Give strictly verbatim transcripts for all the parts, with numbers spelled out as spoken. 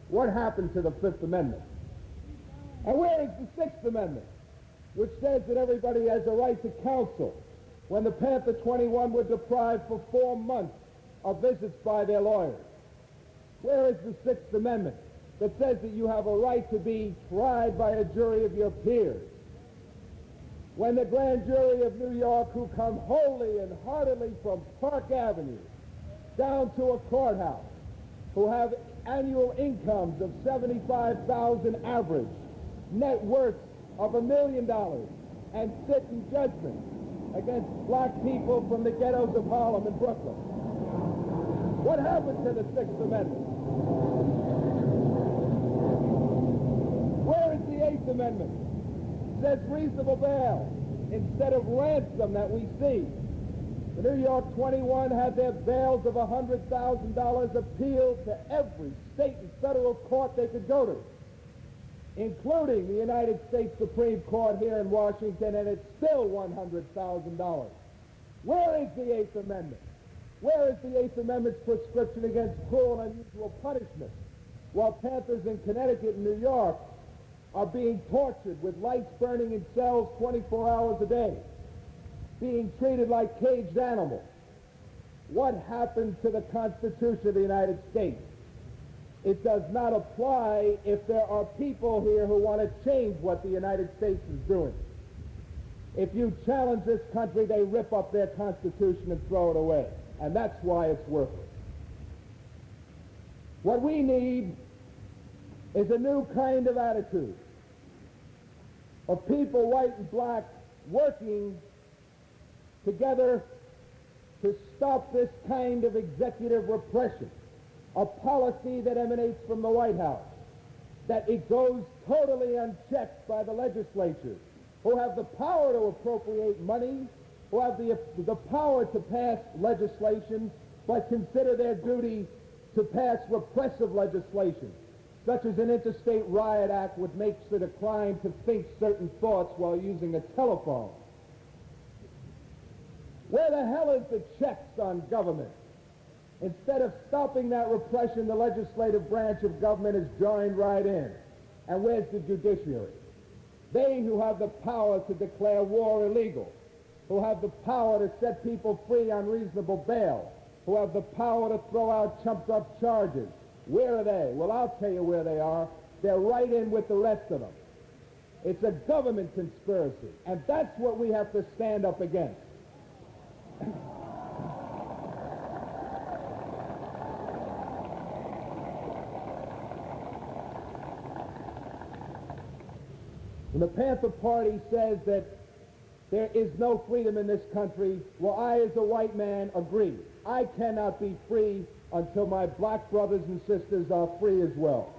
What happened to the Fifth Amendment? And where is the Sixth Amendment, which says that everybody has a right to counsel, when the Panther twenty-one were deprived for four months of visits by their lawyers? Where is the Sixth Amendment that says that you have a right to be tried by a jury of your peers? When the grand jury of New York, who come wholly and heartily from Park Avenue down to a courthouse, who have annual incomes of seventy-five thousand dollars average, net worth of a million dollars, and sit in judgment against black people from the ghettos of Harlem and Brooklyn. What happened to the Sixth Amendment? Where is the Eighth Amendment? It says reasonable bail instead of ransom that we see. The New York twenty-one had their bails of one hundred thousand dollars appealed to every state and federal court they could go to, including the United States Supreme Court here in Washington, and it's still one hundred thousand dollars. Where is the Eighth Amendment? Where is the Eighth Amendment's prescription against cruel and unusual punishment, while Panthers in Connecticut and New York are being tortured with lights burning in cells twenty-four hours a day, being treated like caged animals? What happened to the Constitution of the United States? It does not apply if there are people here who want to change what the United States is doing. If you challenge this country, they rip up their Constitution and throw it away. And that's why it's worthless. What we need is a new kind of attitude of people, white and black, working together to stop this kind of executive repression, a policy that emanates from the White House, that it goes totally unchecked by the legislatures, who have the power to appropriate money, who have the, the power to pass legislation, but consider their duty to pass repressive legislation, such as an Interstate Riot Act, which makes it a crime to think certain thoughts while using a telephone. Where the hell is the checks on government? Instead of stopping that repression, the legislative branch of government is joined right in. And where's the judiciary? They who have the power to declare war illegal, who have the power to set people free on reasonable bail, who have the power to throw out chumped-up charges. Where are they? Well, I'll tell you where they are. They're right in with the rest of them. It's a government conspiracy, and that's what we have to stand up against. When the Panther Party says that there is no freedom in this country, well, I as a white man agree. I cannot be free until my black brothers and sisters are free as well.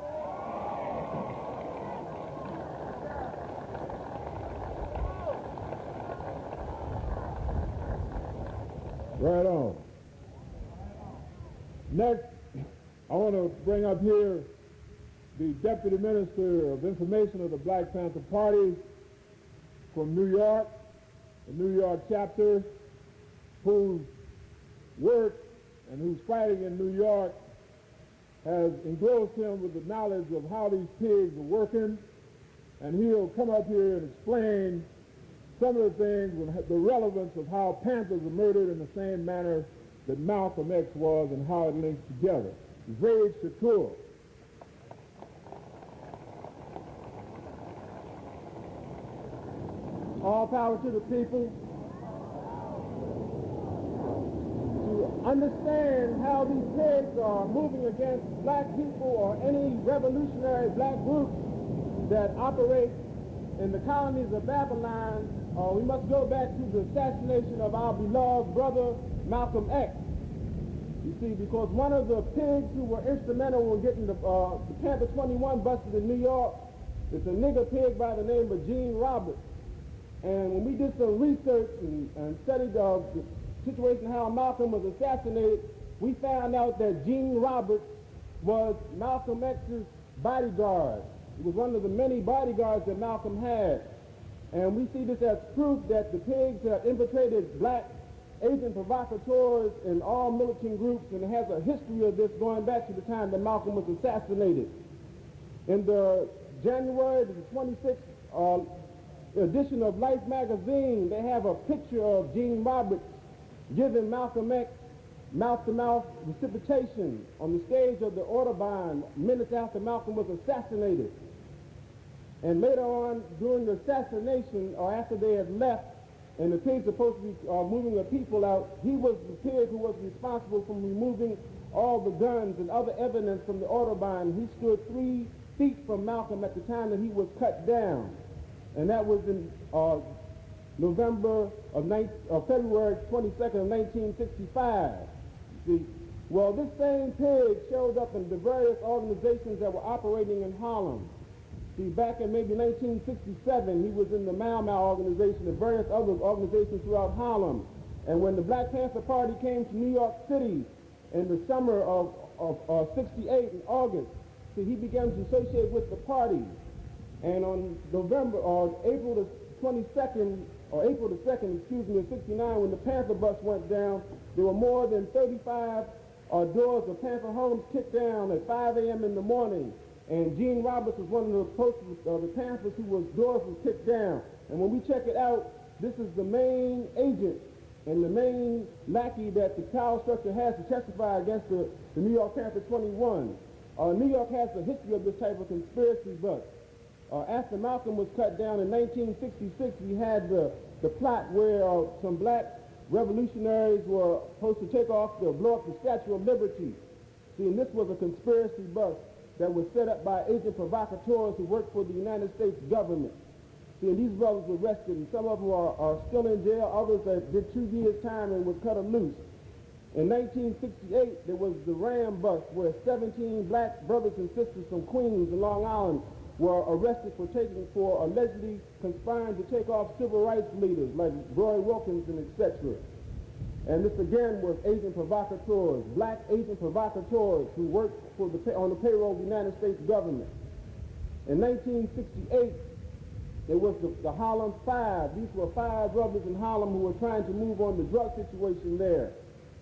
Right on. Next, I want to bring up here the Deputy Minister of Information of the Black Panther Party from New York, the New York chapter, whose work and whose fighting in New York has engrossed him with the knowledge of how these pigs are working, and he'll come up here and explain some of the things and the relevance of how Panthers are murdered in the same manner that Malcolm X was and how it links together. Zaid Shakur. All power to the people. To understand how these pigs are moving against black people or any revolutionary black groups that operate in the colonies of Babylon, uh, we must go back to the assassination of our beloved brother Malcolm X. You see, because one of the pigs who were instrumental in getting the, uh, the Panther twenty-one busted in New York is a nigger pig by the name of Gene Roberts. And when we did some research and, and studied uh, the situation how Malcolm was assassinated, we found out that Gene Roberts was Malcolm X's bodyguard. He was one of the many bodyguards that Malcolm had. And we see this as proof that the pigs have infiltrated black agent provocateurs in all militant groups, and it has a history of this going back to the time that Malcolm was assassinated. In the January the twenty-sixth uh, edition of Life magazine, they have a picture of Gene Roberts giving Malcolm X mouth-to-mouth reciprocation on the stage of the Audubon minutes after Malcolm was assassinated. And later on, during the assassination, or after they had left, and the pigs were supposed to be uh, moving the people out, he was the pig who was responsible for removing all the guns and other evidence from the Audubon. He stood three feet from Malcolm at the time that he was cut down. And that was in uh, November of nineteen, uh, February twenty-second of nineteen sixty-five. See, well, this same pig showed up in the various organizations that were operating in Harlem. See, back in maybe nineteen sixty-seven, he was in the Mau Mau organization and various other organizations throughout Harlem. And when the Black Panther Party came to New York City in the summer of, of uh, sixty-eight in August, see, he began to associate with the party. And on November, or April the twenty-second, or April the second, excuse me, of sixty-nine, when the Panther bus went down, there were more than thirty-five uh, doors of Panther homes kicked down at five a m in the morning. And Gene Roberts was one of the posters of the Panthers who was doors was kicked down. And when we check it out, this is the main agent and the main lackey that the power structure has to testify against the, the New York Panther twenty-one. Uh, New York has a history of this type of conspiracy, but uh, after Malcolm was cut down in nineteen sixty-six, we had the, the plot where uh, some black revolutionaries were supposed to take off to blow up the Statue of Liberty. See, and this was a conspiracy bust that was set up by agent provocateurs who worked for the United States government. See, and these brothers were arrested, and some of them are, are still in jail, others that did two years' time and was cut loose. In nineteen sixty-eight, there was the Ram bust, where seventeen black brothers and sisters from Queens and Long Island were arrested for taking, for allegedly conspiring to take off civil rights leaders like Roy Wilkinson, et cetera. And this again was agent provocateurs, black agent provocateurs who worked for the, on the payroll of the United States government. In nineteen sixty-eight, there was the, the Harlem Five. These were five brothers in Harlem who were trying to move on the drug situation there.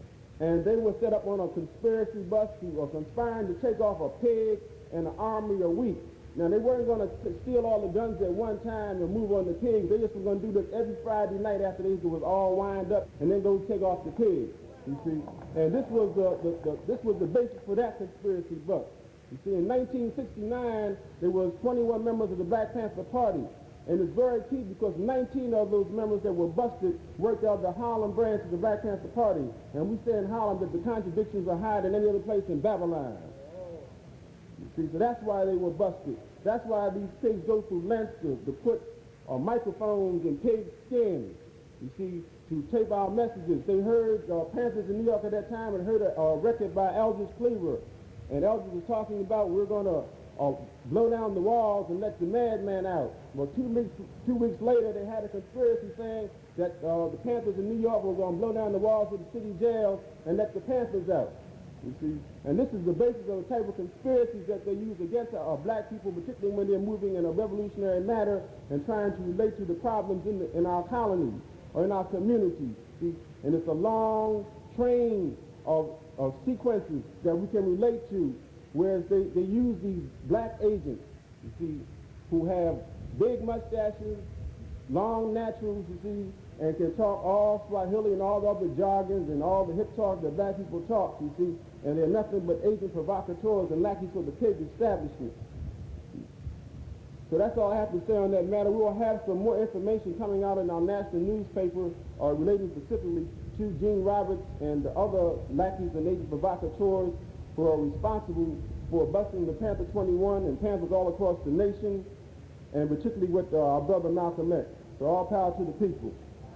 And they were set up on a conspiracy bust who were conspiring to take off a pig and an army a week. Now, they weren't going to steal all the guns at one time and move on the pigs. They just were going to do this every Friday night after they was all wind up, and then go take off the pigs, you see. And this was the, the, the, this was the basis for that conspiracy bust. You see, in nineteen sixty-nine, there was twenty-one members of the Black Panther Party. And it's very key because nineteen of those members that were busted worked out the Harlem branch of the Black Panther Party. And we say in Harlem that the contradictions are higher than any other place in Babylon. You see, so that's why they were busted. That's why these pigs go through lengths to, to put uh, microphones in pig skins, you see, to tape our messages. They heard uh, Panthers in New York at that time and heard a uh, record by Eldridge Cleaver. And Eldridge was talking about we're going to uh, blow down the walls and let the madman out. Well, two weeks, two weeks later, they had a conspiracy saying that uh, the Panthers in New York were going to blow down the walls of the city jail and let the Panthers out. You see, and this is the basis of the type of conspiracies that they use against uh, black people, particularly when they're moving in a revolutionary manner and trying to relate to the problems in, the, in our colonies or in our communities. See, and it's a long train of, of sequences that we can relate to, whereas they, they use these black agents, you see, who have big mustaches, long naturals, you see, and can talk all Swahili and all the other jargons and all the hip talk that black people talk, you see, and they're nothing but agent provocateurs and lackeys for the pig establishment. So that's all I have to say on that matter. We will have some more information coming out in our national newspaper uh, relating specifically to Gene Roberts and the other lackeys and agent provocateurs who are responsible for busting the Panther twenty-one and Panthers all across the nation, and particularly with uh, our brother Malcolm X. So all power to the people.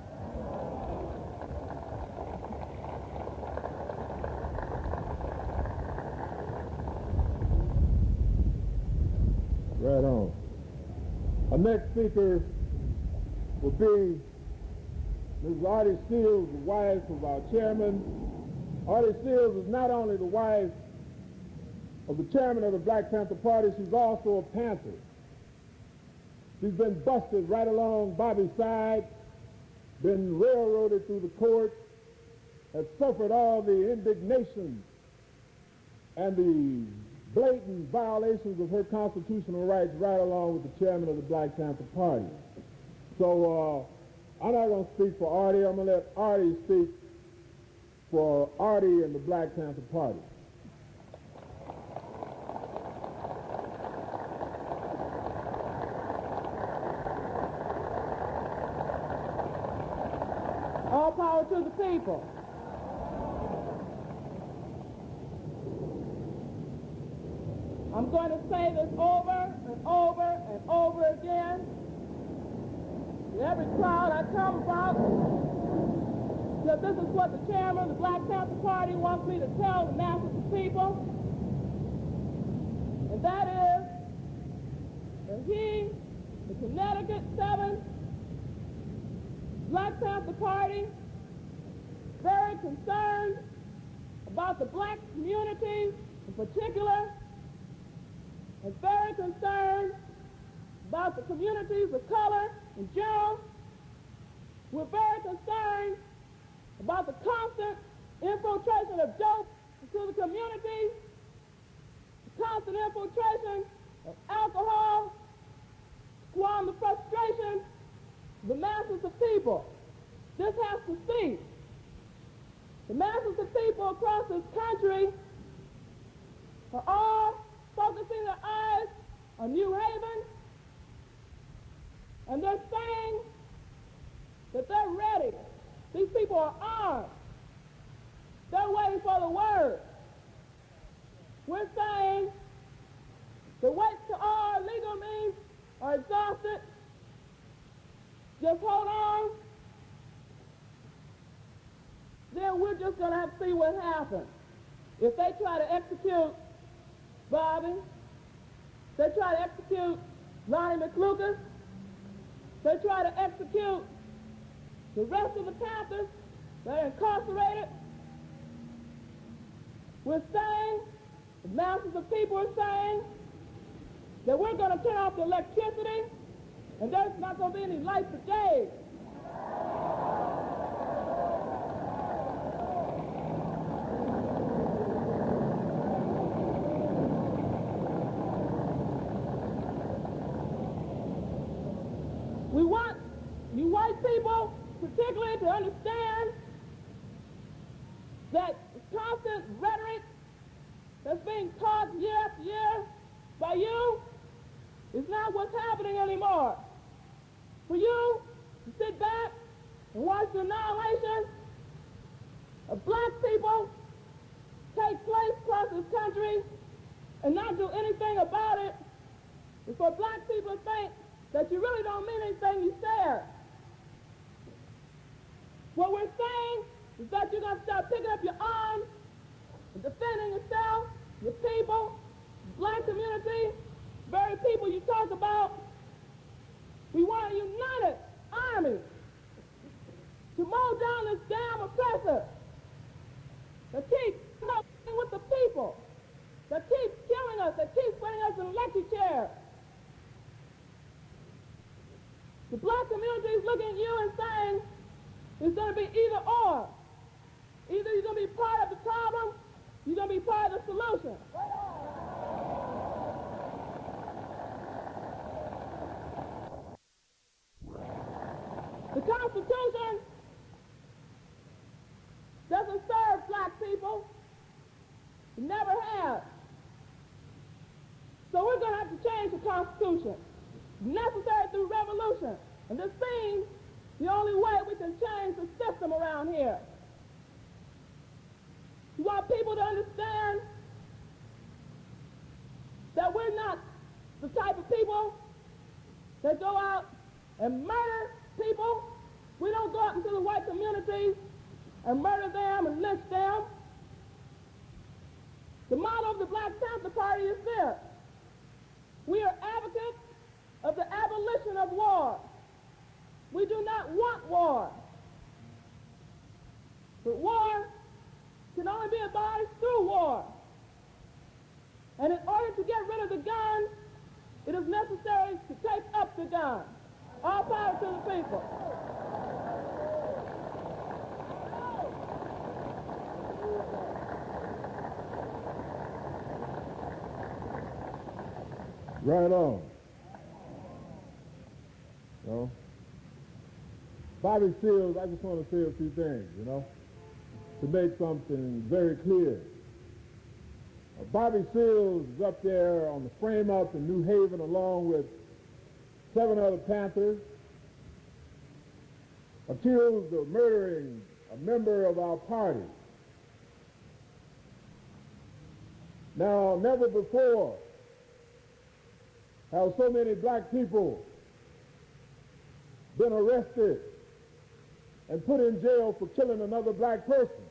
Right on. Our next speaker will be Miz Artie Seals, the wife of our chairman. Artie Seals is not only the wife of the chairman of the Black Panther Party, she's also a Panther. She's been busted right along Bobby's side, been railroaded through the courts, has suffered all the indignation and the blatant violations of her constitutional rights right along with the chairman of the Black Panther Party. So uh, I'm not going to speak for Artie. I'm going to let Artie speak for Artie and the Black Panther Party. All power to the people. I'm going to say this over and over and over again. In every crowd I come about, because this is what the chairman of the Black Panther Party wants me to tell the masses of people. And that is that he, the Connecticut seventh Black Panther Party, very concerned about the black community in particular, and very concerned about the communities of color in general. We're very concerned about the constant infiltration of dope into the communities, the constant infiltration of alcohol, squander the frustration of the masses of people. This has to cease. The masses of people across this country are all focusing their eyes on New Haven, and they're saying that they're ready. These people are armed. They're waiting for the word. We're saying the wait to all legal means are exhausted. Just hold on. Then we're just going to have to see what happens. If they try to execute Bobby, they try to execute Lonnie McLucas, they try to execute the rest of the Panthers that are incarcerated. We're saying, the masses of people are saying, that we're going to turn off the electricity and there's not going to be any light for days. We want you white people particularly to understand that the constant rhetoric that's being taught year after year by you is not what's happening anymore. For you to sit back and watch the annihilation of black people take place across this country and not do anything about it is for black people to think that you really don't mean anything you said. What we're saying is that you're going to start picking up your arms and defending yourself, your people, the black community, the very people you talk about. We want a united army to mow down this damn oppressor that keeps fucking with the people, that keeps killing us, that keeps putting us in electric chairs. The black community is looking at you and saying it's going to be either or. Either you're going to be part of the problem, you're going to be part of the solution. The Constitution doesn't serve black people. It never has. So we're going to have to change the Constitution. Necessary through revolution. And this seems the only way we can change the system around here. We want people to understand that we're not the type of people that go out and murder people. We don't go out into the white communities and murder them and lynch them. The motto of the Black Panther Party is this: we are advocates of the abolition of war. We do not want war. But war can only be abolished through war. And in order to get rid of the gun, it is necessary to take up the gun. All power to the people. Right on. You know? Bobby Seals, I just want to say a few things, you know, to make something very clear. Uh, Bobby Seals is up there on the frame-up in New Haven along with seven other Panthers, accused of murdering a member of our party. Now, never before have so many black people been arrested and put in jail for killing another black person.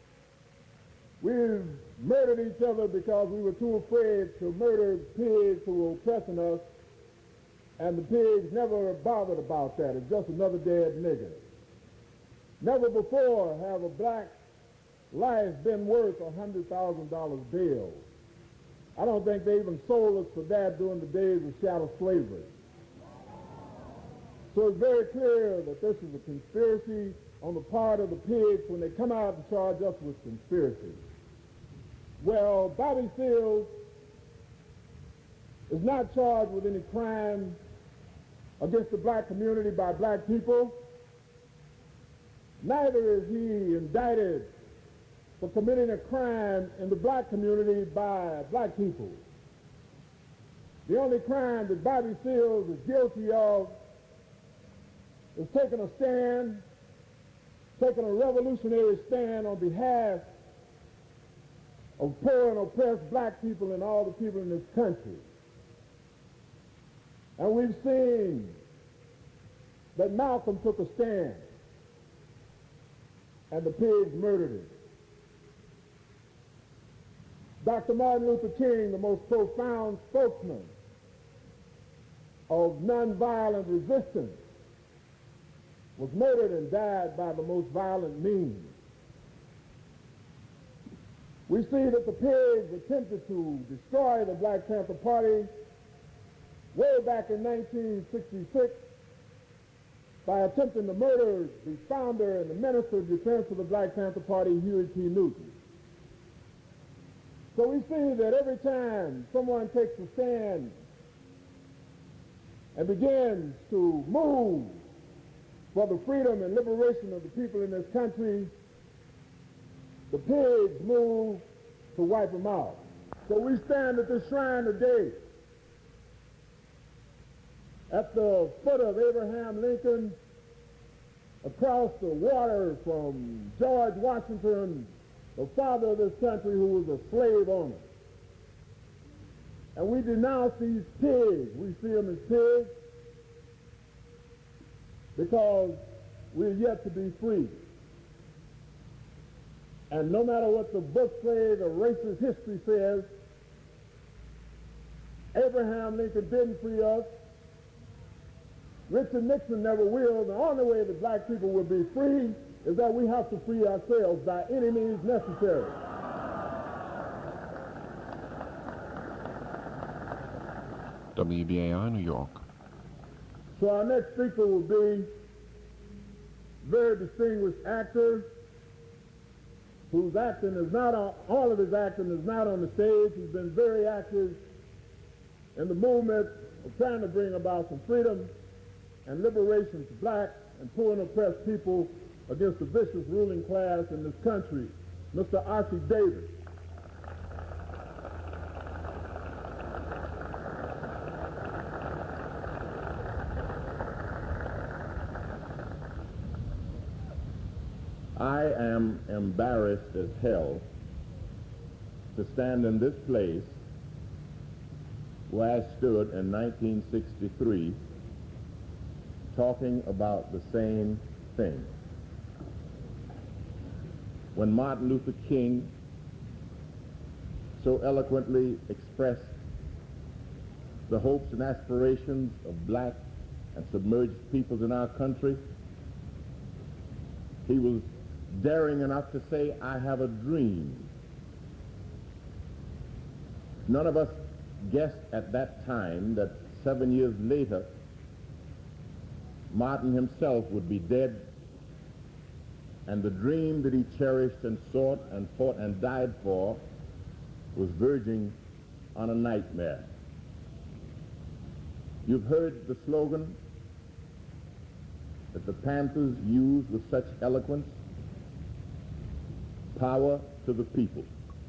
We've murdered each other because we were too afraid to murder pigs who were oppressing us, and the pigs never bothered about that. It's just another dead nigger. Never before have a black life been worth a one hundred thousand dollars bail. I don't think they even sold us for that during the days of chattel slavery. So it's very clear that this is a conspiracy on the part of the pigs when they come out and charge us with conspiracy. Well, Bobby Seals is not charged with any crime against the black community by black people. Neither is he indicted for committing a crime in the black community by black people. The only crime that Bobby Seals is guilty of is taking a stand, taking a revolutionary stand on behalf of poor and oppressed black people and all the people in this country. And we've seen that Malcolm took a stand and the pigs murdered him. Doctor Martin Luther King, the most profound spokesman of nonviolent resistance, was murdered and died by the most violent means. We see that the pigs attempted to destroy the Black Panther Party way back in nineteen sixty-six by attempting to murder the founder and the Minister of Defense of the Black Panther Party, Huey P. Newton. So we see that every time someone takes a stand and begins to move for the freedom and liberation of the people in this country, the pigs move to wipe them out. So we stand at this shrine today at the foot of Abraham Lincoln, across the water from George Washington, the father of this country, who was a slave owner. And we denounce these pigs. We see them as pigs because we're yet to be free. And no matter what the book says or racist history says, Abraham Lincoln didn't free us. Richard Nixon never will. The only way that black people will be free is that we have to free ourselves by any means necessary. W B A I, New York. So our next speaker will be a very distinguished actor whose acting is not on, all of his acting is not on the stage. He's been very active in the movement of trying to bring about some freedom and liberation to black and poor and oppressed people against the vicious ruling class in this country, Mister Ossie Davis. I am embarrassed as hell to stand in this place where I stood in nineteen sixty-three talking about the same thing. When Martin Luther King so eloquently expressed the hopes and aspirations of black and submerged peoples in our country, he was daring enough to say, "I have a dream." None of us guessed at that time that seven years later, Martin himself would be dead, and the dream that he cherished and sought and fought and died for was verging on a nightmare. You've heard the slogan that the Panthers used with such eloquence, power to the people.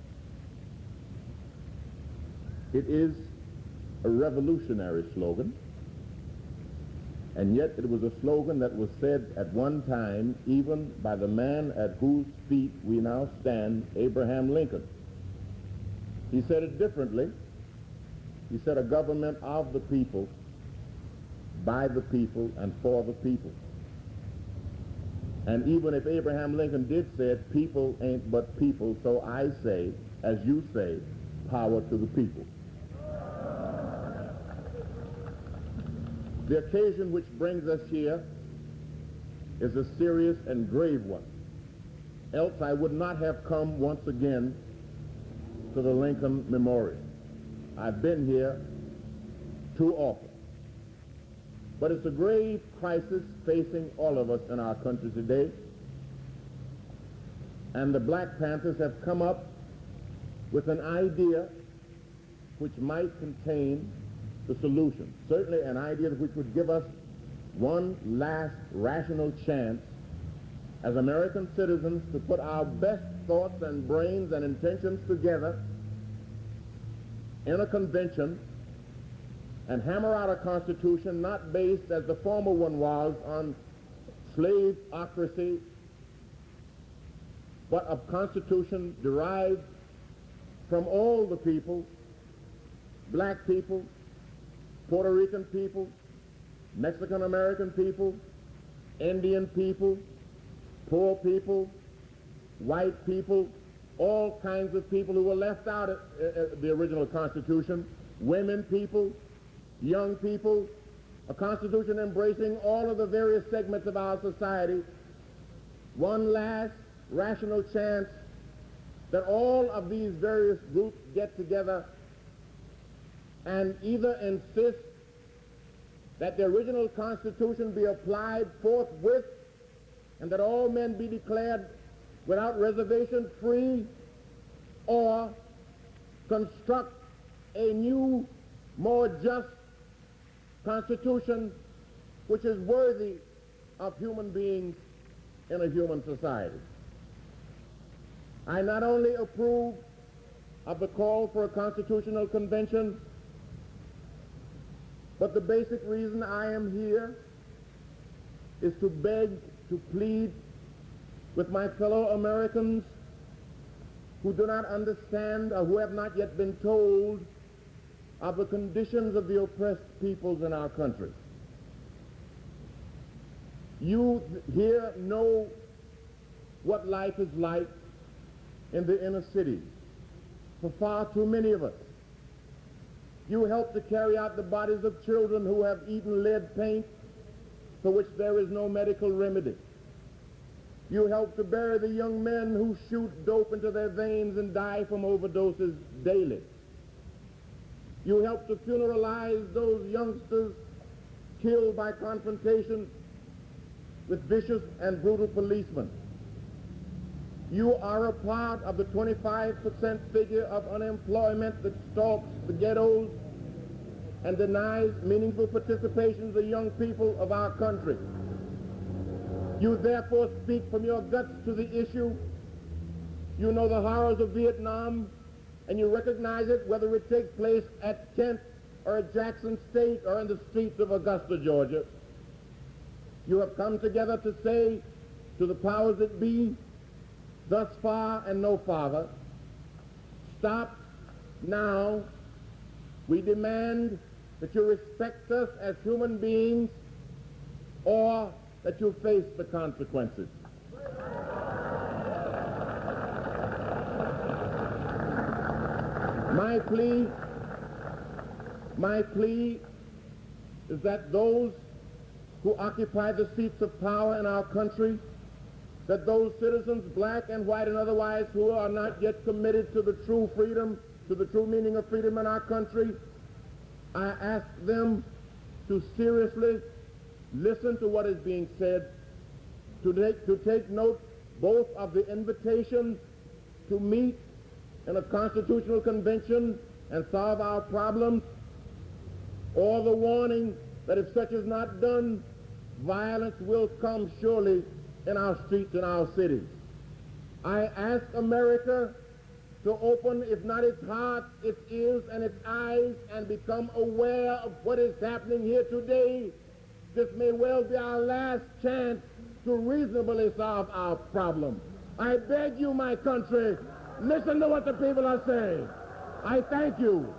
It is a revolutionary slogan, and yet it was a slogan that was said at one time even by the man at whose feet we now stand, Abraham Lincoln. He said it differently. He said a government of the people, by the people, and for the people. And even if Abraham Lincoln did say it, people ain't but people, so I say, as you say, power to the people. The occasion which brings us here is a serious and grave one. Else I would not have come once again to the Lincoln Memorial. I've been here too often. But it's a grave crisis facing all of us in our country today. And the Black Panthers have come up with an idea which might contain the solution. Certainly an idea which would give us one last rational chance as American citizens to put our best thoughts and brains and intentions together in a convention and hammer out a constitution not based, as the former one was, on slaveocracy, but a constitution derived from all the people, black people, Puerto Rican people, Mexican American people, Indian people, poor people, white people, all kinds of people who were left out of uh, the original Constitution, women people, young people, a Constitution embracing all of the various segments of our society, one last rational chance that all of these various groups get together and either insist that the original Constitution be applied forthwith and that all men be declared without reservation free, or construct a new, more just Constitution which is worthy of human beings in a human society. I not only approve of the call for a constitutional convention, but the basic reason I am here is to beg, to plead with my fellow Americans who do not understand or who have not yet been told of the conditions of the oppressed peoples in our country. You here know what life is like in the inner cities for far too many of us. You help to carry out the bodies of children who have eaten lead paint for which there is no medical remedy. You help to bury the young men who shoot dope into their veins and die from overdoses daily. You help to funeralize those youngsters killed by confrontation with vicious and brutal policemen. You are a part of the twenty-five percent figure of unemployment that stalks the ghettos and denies meaningful participation to the young people of our country. You therefore speak from your guts to the issue. You know the horrors of Vietnam, and you recognize it whether it takes place at Kent or at Jackson State or in the streets of Augusta, Georgia. You have come together to say to the powers that be, thus far and no farther, stop now. We demand that you respect us as human beings or that you face the consequences. My plea, my plea is that those who occupy the seats of power in our country, that those citizens, black and white and otherwise, who are not yet committed to the true freedom, to the true meaning of freedom in our country, I ask them to seriously listen to what is being said, to take, to take note both of the invitation to meet in a constitutional convention and solve our problems, or the warning that if such is not done, violence will come surely in our streets and our cities. I ask America to open, if not its heart, its ears and its eyes, and become aware of what is happening here today. This may well be our last chance to reasonably solve our problem. I beg you, my country, listen to what the people are saying. I thank you.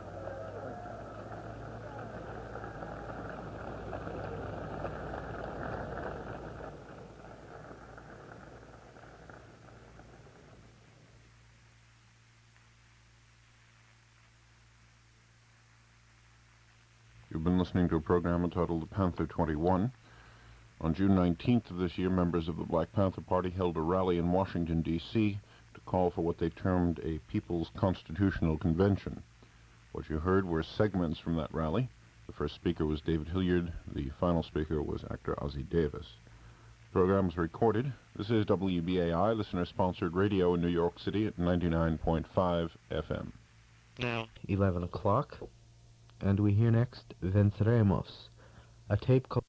You've been listening to a program entitled The Panther twenty-one. On June nineteenth of this year, members of the Black Panther Party held a rally in Washington, D C to call for what they termed a People's Constitutional Convention. What you heard were segments from that rally. The first speaker was David Hilliard. The final speaker was actor Ozzie Davis. The program was recorded. This is W B A I, listener-sponsored radio in New York City at ninety-nine point five F M. Now, eleven o'clock. And we hear next Venceremos, a tape called